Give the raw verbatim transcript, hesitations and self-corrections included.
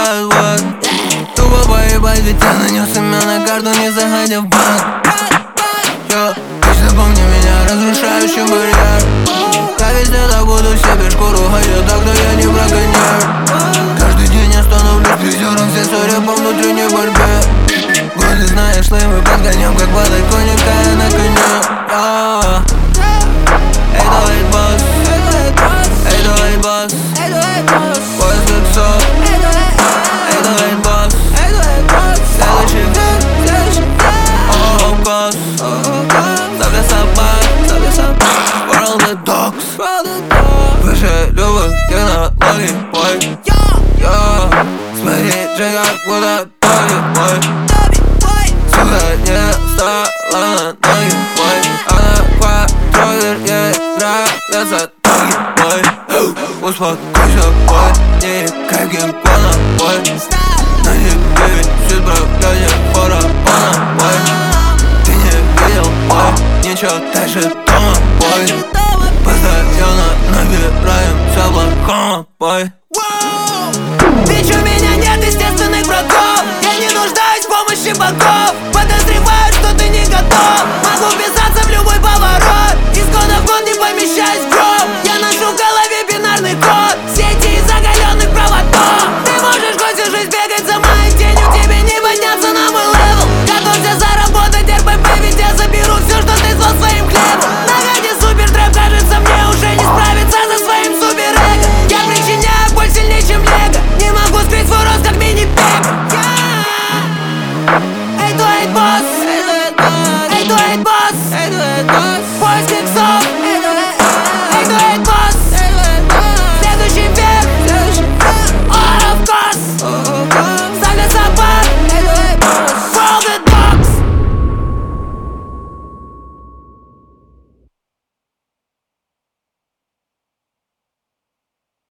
считают вот. Тупо поебать, ведь я нанес имя на карту, не заходя в банк. Йо, точно помни меня, разрушающий барьер. Я везде добуду себе шкуру, хотя тогда я не браконьер. Каждый день я становлюсь призером, все ссоря по внутренней борьбе. Годы, знаешь ли, мы подгонем, как водой коньяка на коне. Эй, давай, босс, эй, давай, босс, поезд как сок. Эй, давай, босс, следующий век, следующий век. О, босс, забей собак, world of dogs. Выше любых технологий, бой. Смотри, же как будто тоги, бой. Сука, не стала на ноги, бой. Она квадровер, ей нравятся тоги, бой. Успокойся, бой, не каким планом, бой. На тебе висит проклятие барабана, бой. Ты не видел, бой, ничего дальше дома, бой. Постоянно набираем все плохого, бой.